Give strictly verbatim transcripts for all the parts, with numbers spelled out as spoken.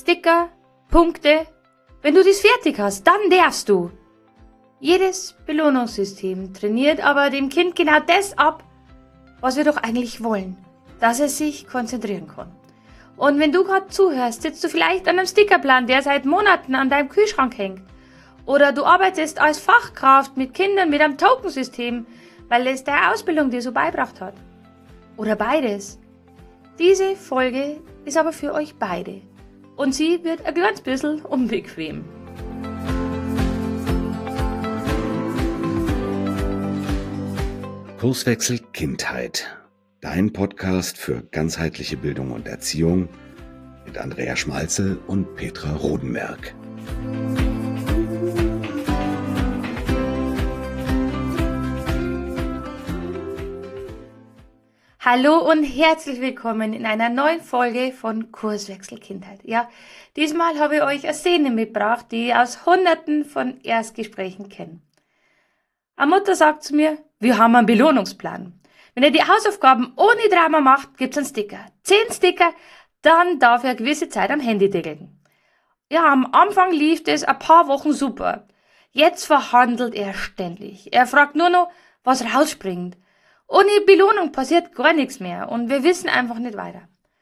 Sticker, Punkte. Wenn du das fertig hast, dann darfst du. Jedes Belohnungssystem trainiert aber dem Kind genau das ab, was wir doch eigentlich wollen, dass es sich konzentrieren kann. Und wenn du gerade zuhörst, sitzt du vielleicht an einem Stickerplan, der seit Monaten an deinem Kühlschrank hängt. Oder du arbeitest als Fachkraft mit Kindern mit einem Tokensystem, weil es deine Ausbildung dir so beibracht hat. Oder beides. Diese Folge ist aber für euch beide. Und sie wird ein ganz bisschen unbequem. Kurswechsel Kindheit. Dein Podcast für ganzheitliche Bildung und Erziehung mit Andrea Schmalzel und Petra Rodenberg. Hallo und herzlich willkommen in einer neuen Folge von Kurswechsel Kindheit. Ja, diesmal habe ich euch eine Szene mitgebracht, die ich aus hunderten von Erstgesprächen kenne. Eine Mutter sagt zu mir, wir haben einen Belohnungsplan. Wenn ihr die Hausaufgaben ohne Drama macht, gibt's einen Sticker. Zehn Sticker, dann darf er eine gewisse Zeit am Handy deckeln. Ja, am Anfang lief das ein paar Wochen super. Jetzt verhandelt er ständig. Er fragt nur noch, was rausspringt. Ohne Belohnung passiert gar nichts mehr und wir wissen einfach nicht weiter.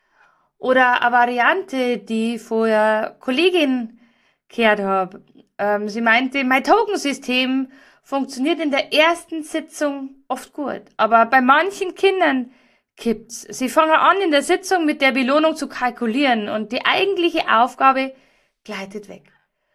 Oder eine Variante, die ich von einer Kollegin gehört habe. Ähm, sie meinte, mein Tokensystem funktioniert in der ersten Sitzung oft gut. Aber bei manchen Kindern kippt's. Sie fangen an, in der Sitzung mit der Belohnung zu kalkulieren und die eigentliche Aufgabe gleitet weg.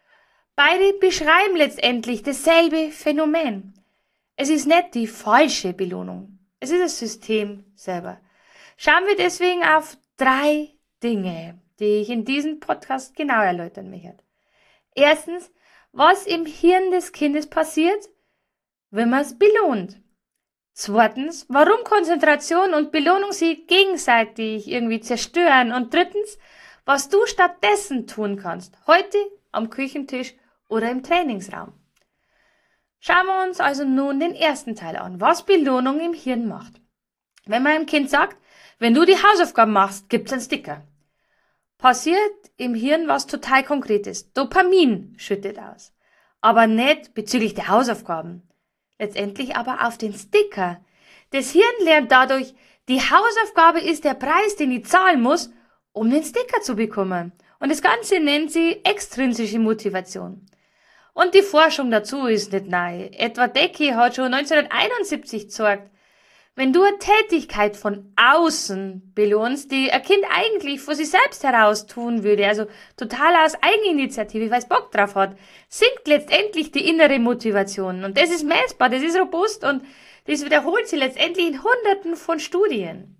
Beide beschreiben letztendlich dasselbe Phänomen. Es ist nicht die falsche Belohnung. Es ist das System selber. Schauen wir deswegen auf drei Dinge, die ich in diesem Podcast genau erläutern möchte. Erstens, was im Hirn des Kindes passiert, wenn man es belohnt. Zweitens, warum Konzentration und Belohnung sie gegenseitig irgendwie zerstören. Und drittens, was du stattdessen tun kannst, heute am Küchentisch oder im Trainingsraum. Schauen wir uns also nun den ersten Teil an, was Belohnung im Hirn macht. Wenn man einem Kind sagt, wenn du die Hausaufgaben machst, gibt's einen Sticker. Passiert im Hirn was total Konkretes. Dopamin schüttet aus. Aber nicht bezüglich der Hausaufgaben. Letztendlich aber auf den Sticker. Das Hirn lernt dadurch, die Hausaufgabe ist der Preis, den ich zahlen muss, um den Sticker zu bekommen. Und das Ganze nennt sie extrinsische Motivation. Und die Forschung dazu ist nicht neu. Edward Deci hat schon neunzehnhunderteinundsiebzig gezeigt, wenn du eine Tätigkeit von außen belohnst, die ein Kind eigentlich von sich selbst heraus tun würde, also total aus Eigeninitiative, weil es Bock drauf hat, sinkt letztendlich die innere Motivation. Und das ist messbar, das ist robust und das wiederholt sich letztendlich in Hunderten von Studien.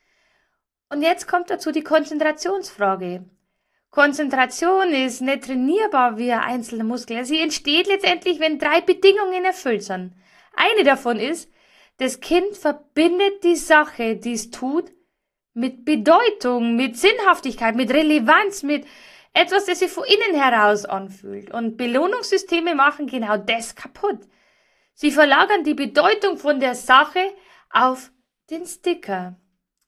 Und jetzt kommt dazu die Konzentrationsfrage. Konzentration ist nicht trainierbar wie ein einzelner Muskel. Sie entsteht letztendlich, wenn drei Bedingungen erfüllt sind. Eine davon ist, das Kind verbindet die Sache, die es tut, mit Bedeutung, mit Sinnhaftigkeit, mit Relevanz, mit etwas, das sich von innen heraus anfühlt. Und Belohnungssysteme machen genau das kaputt. Sie verlagern die Bedeutung von der Sache auf den Sticker.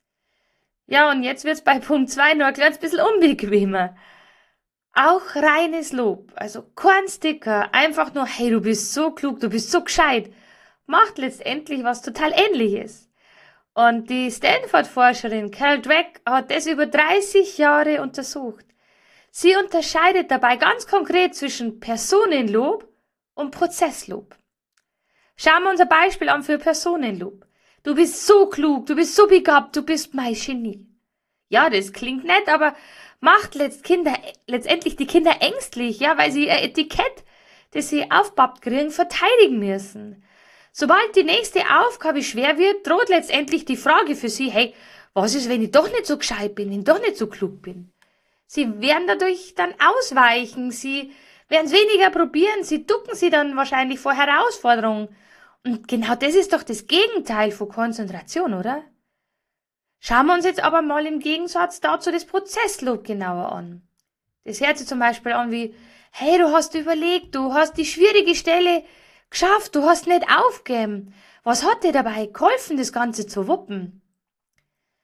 Ja, und jetzt wird's bei Punkt zwei nur ein kleines bisschen unbequemer. Auch reines Lob, also kein Sticker, einfach nur, hey, du bist so klug, du bist so gescheit, macht letztendlich was total Ähnliches. Und die Stanford-Forscherin Carol Dweck hat das über dreißig Jahre untersucht. Sie unterscheidet dabei ganz konkret zwischen Personenlob und Prozesslob. Schauen wir uns ein Beispiel an für Personenlob. Du bist so klug, du bist so begabt, du bist mein Genie. Ja, das klingt nett, aber macht letzt Kinder, letztendlich die Kinder ängstlich, ja, weil sie ein Etikett, das sie aufbappt kriegen, verteidigen müssen. Sobald die nächste Aufgabe schwer wird, droht letztendlich die Frage für sie, hey, was ist, wenn ich doch nicht so gescheit bin, wenn ich doch nicht so klug bin? Sie werden dadurch dann ausweichen, sie werden es weniger probieren, sie ducken sie dann wahrscheinlich vor Herausforderungen. Und genau das ist doch das Gegenteil von Konzentration, oder? Schauen wir uns jetzt aber mal im Gegensatz dazu das Prozesslob genauer an. Das hört sich zum Beispiel an wie, hey, du hast überlegt, du hast die schwierige Stelle geschafft, du hast nicht aufgegeben. Was hat dir dabei geholfen, das Ganze zu wuppen?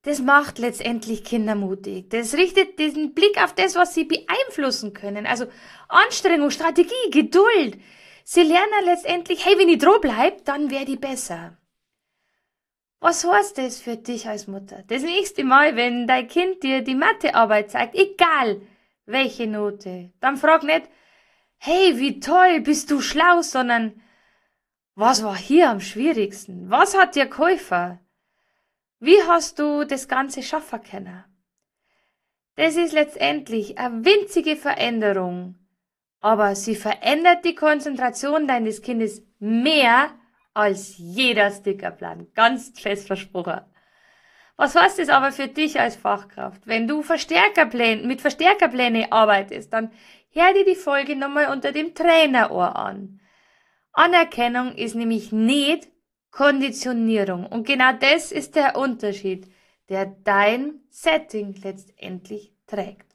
das macht letztendlich Kinder mutig. Das richtet diesen Blick auf das, was sie beeinflussen können. Also Anstrengung, Strategie, Geduld. Sie lernen letztendlich, hey, wenn ich dran bleib, dann werde ich besser. Was heißt das für dich als Mutter? Das nächste Mal, wenn dein Kind dir die Mathearbeit zeigt, egal welche Note, dann frag nicht, hey, wie toll, bist du schlau, sondern was war hier am schwierigsten? Was hat dir geholfen? Wie hast du das Ganze schaffen können? Das ist letztendlich eine winzige Veränderung, aber sie verändert die Konzentration deines Kindes mehr als jeder Stickerplan. Ganz fest versprochen. Was heißt das aber für dich als Fachkraft? Wenn du Verstärkerpläne, mit Verstärkerpläne arbeitest, dann hör dir die Folge nochmal unter dem Trainerohr an. Anerkennung ist nämlich nicht Konditionierung. Und genau das ist der Unterschied, der dein Setting letztendlich trägt.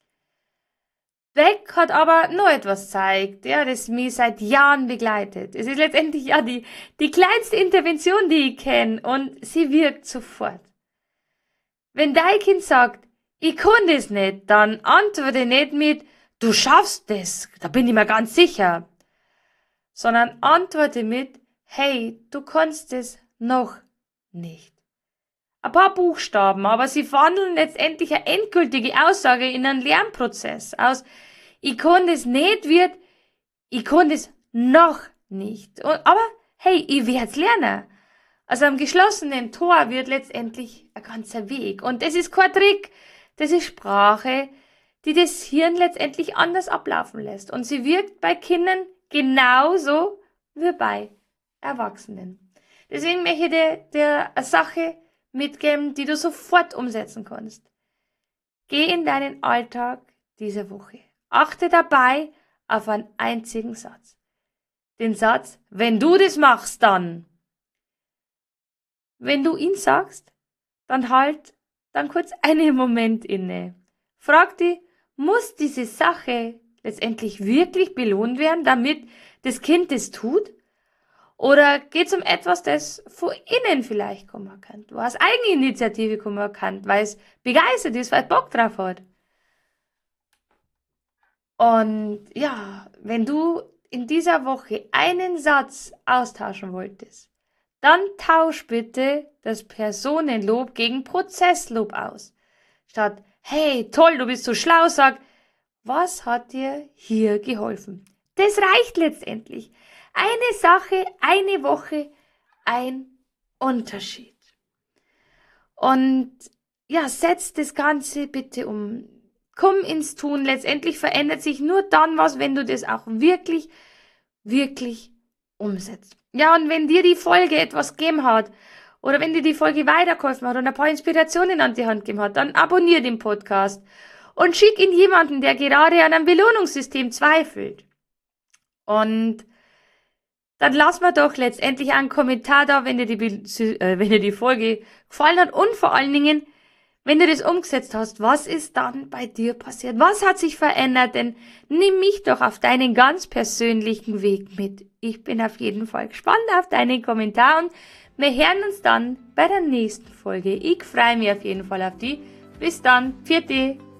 Beck hat aber noch etwas gezeigt, ja, das mich seit Jahren begleitet. Es ist letztendlich ja die, die kleinste Intervention, die ich kenne, und sie wirkt sofort. Wenn dein Kind sagt, ich kann das nicht, dann antworte nicht mit, du schaffst das, da bin ich mir ganz sicher, sondern antworte mit, hey, du kannst es noch nicht. Ein paar Buchstaben, aber sie verwandeln letztendlich eine endgültige Aussage in einen Lernprozess aus. Ich kann das nicht wird, ich kann das noch nicht. Und, aber hey, ich werd's lernen. Also am geschlossenen Tor wird letztendlich ein ganzer Weg. Und das ist kein Trick, das ist Sprache, die das Hirn letztendlich anders ablaufen lässt. Und sie wirkt bei Kindern genauso wie bei Erwachsenen. Deswegen möchte ich dir, dir eine Sache mitgeben, die du sofort umsetzen kannst. Geh in deinen Alltag diese Woche. Achte dabei auf einen einzigen Satz. Den Satz, wenn du das machst, dann. Wenn du ihn sagst, dann halt dann kurz einen Moment inne. Frag dich, muss diese Sache letztendlich wirklich belohnt werden, damit das Kind das tut? Oder geht es um etwas, das von innen vielleicht kommen kann? Du hast Eigeninitiative kommen kann, weil es begeistert ist, weil es Bock drauf hat. Und ja, wenn du in dieser Woche einen Satz austauschen wolltest, dann tausch bitte das Personenlob gegen Prozesslob aus. Statt, hey, toll, du bist so schlau, sag, was hat dir hier geholfen? Das reicht letztendlich. Eine Sache, eine Woche, ein Unterschied. Und ja, setz das Ganze bitte um. Komm ins Tun. Letztendlich verändert sich nur dann was, wenn du das auch wirklich, wirklich umsetzt. Ja, und wenn dir die Folge etwas gegeben hat, oder wenn dir die Folge weitergeholfen hat und ein paar Inspirationen an die Hand gegeben hat, dann abonniere den Podcast und schick ihn jemanden, der gerade an einem Belohnungssystem zweifelt. Und dann lass mir doch letztendlich einen Kommentar da, wenn dir die, äh, wenn dir die Folge gefallen hat und vor allen Dingen, wenn du das umgesetzt hast, was ist dann bei dir passiert? Was hat sich verändert? Denn nimm mich doch auf deinen ganz persönlichen Weg mit. Ich bin auf jeden Fall gespannt auf deinen Kommentar und wir hören uns dann bei der nächsten Folge. Ich freue mich auf jeden Fall auf die. Bis dann. Vierte.